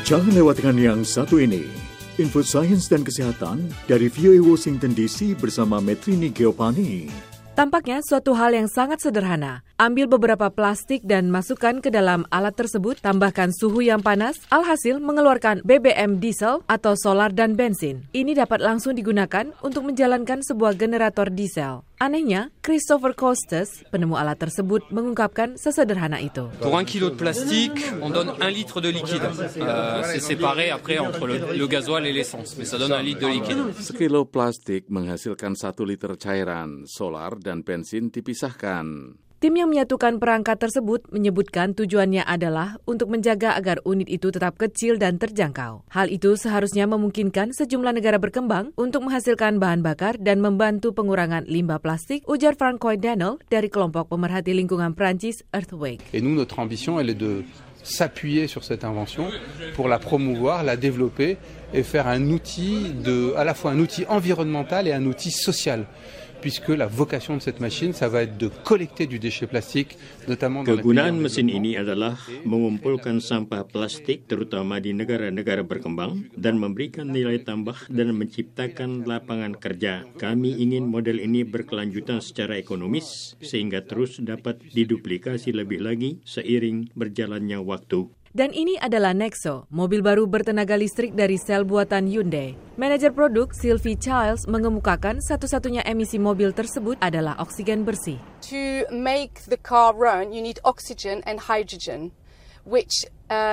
Jangan lewatkan yang satu ini. Info sains dan kesehatan dari VOA Washington DC bersama Metrini Geopani. Tampaknya suatu hal yang sangat sederhana. Ambil beberapa plastik dan masukkan ke dalam alat tersebut, tambahkan suhu yang panas, alhasil mengeluarkan BBM diesel atau solar dan bensin. Ini dapat langsung digunakan untuk menjalankan sebuah generator diesel. Anehnya, Christopher Costes, penemu alat tersebut, mengungkapkan sesederhana itu. Pour 1 kilo de plastique, on donne 1 litre de liquide. C'est séparé après entre le gasoil et l'essence, mais ça donne 1 litre de liquide. Sekilo plastik menghasilkan 1 liter cairan, solar dan bensin dipisahkan. Tim yang menyatukan perangkat tersebut menyebutkan tujuannya adalah untuk menjaga agar unit itu tetap kecil dan terjangkau. Hal itu seharusnya memungkinkan sejumlah negara berkembang untuk menghasilkan bahan bakar dan membantu pengurangan limbah plastik, ujar Francois Daniel dari kelompok pemerhati lingkungan Prancis Earthwake. Et nous, notre ambition, elle est de s'appuyer sur cette invention pour la promouvoir, la développer et faire un outil à la fois un outil environnemental et un outil social. Puisque la vocation de cette machine, ça va être de collecter du déchet plastique, notamment dans Kegunaan mesin ini adalah mengumpulkan sampah plastik, terutama di negara-negara berkembang, dan memberikan nilai tambah dan menciptakan lapangan kerja. Kami ingin model ini berkelanjutan secara ekonomis, sehingga terus dapat diduplikasi lebih lagi seiring berjalannya waktu. Dan ini adalah Nexo, mobil baru bertenaga listrik dari sel buatan Hyundai. Manajer produk Sylvie Childs mengemukakan satu-satunya emisi mobil tersebut adalah oksigen bersih. To make the car run, you need oxygen and hydrogen, which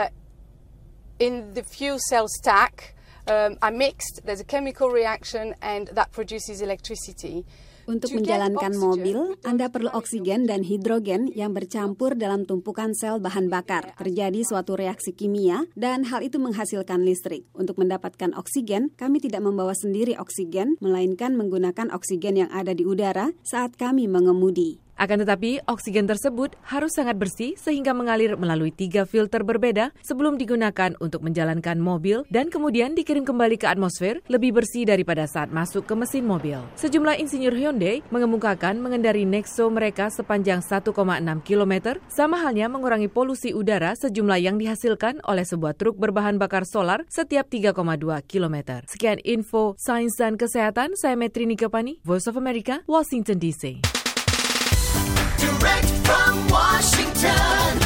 in the fuel cell stack are mixed. There's a chemical reaction and that produces electricity. Untuk menjalankan mobil, Anda perlu oksigen dan hidrogen yang bercampur dalam tumpukan sel bahan bakar. Terjadi suatu reaksi kimia dan hal itu menghasilkan listrik. Untuk mendapatkan oksigen, kami tidak membawa sendiri oksigen, melainkan menggunakan oksigen yang ada di udara saat kami mengemudi. Akan tetapi, oksigen tersebut harus sangat bersih sehingga mengalir melalui 3 filter berbeda sebelum digunakan untuk menjalankan mobil dan kemudian dikirim kembali ke atmosfer lebih bersih daripada saat masuk ke mesin mobil. Sejumlah insinyur Hyundai mengemukakan mengendari Nexo mereka sepanjang 1,6 km sama halnya mengurangi polusi udara sejumlah yang dihasilkan oleh sebuah truk berbahan bakar solar setiap 3,2 km. Sekian info sains dan kesehatan, saya Metrini Geopani, Voice of America, Washington DC. Direct from Washington.